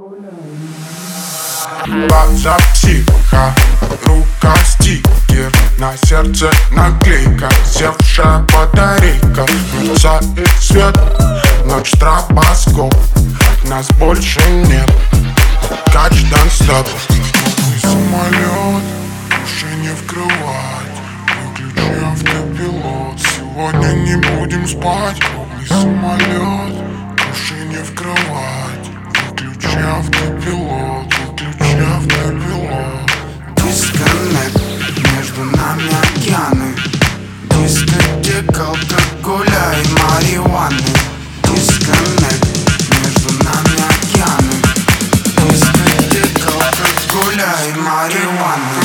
Глаза психа, рука стикер, на сердце наклейка, севшая батарейка. Мерцает свет, ночь стробоскоп, нас больше нет. Catch don't stop. Самолет уже не вкрывать, выключи автопилот. Сегодня не будем спать. Самолет уже не вкрывать, выключи автопилот, выключи автопилот. Дисконнект, между нами океаны, дискотека алкоголя и марихуаны. Дисконнект, между нами океаны, дискотека алкоголя и марихуаны.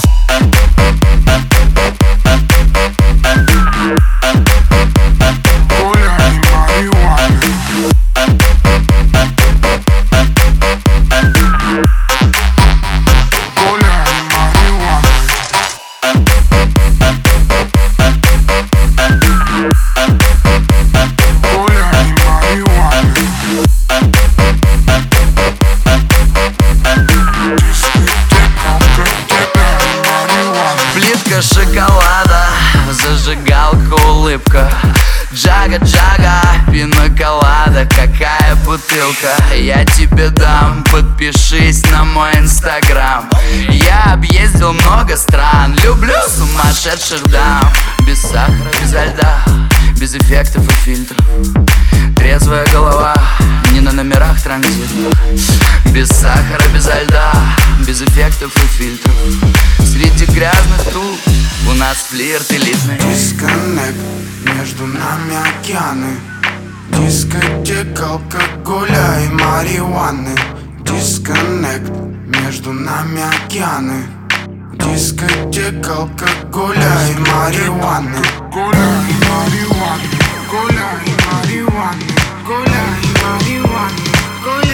Шоколада, зажигалка, улыбка, джага-джага, пина-колада, какая бутылка. Я тебе дам, подпишись на мой инстаграм. Я объездил много стран, люблю сумасшедших дам. Без сахара, безо льда, без эффектов и фильтров, трезвая голова, не на номерах транзитных. Без сахара, безо льда, без эффектов и фильтров, среди грязных труб у нас флирт элитный. Дисконнект, между нами океаны, дискотека алкоголя и марихуаны. Дисконнект, между нами океаны, дискотека алкоголя и марихуаны. Коля и марихуана, Коля и марихуана, Коля и марихуана, Коля.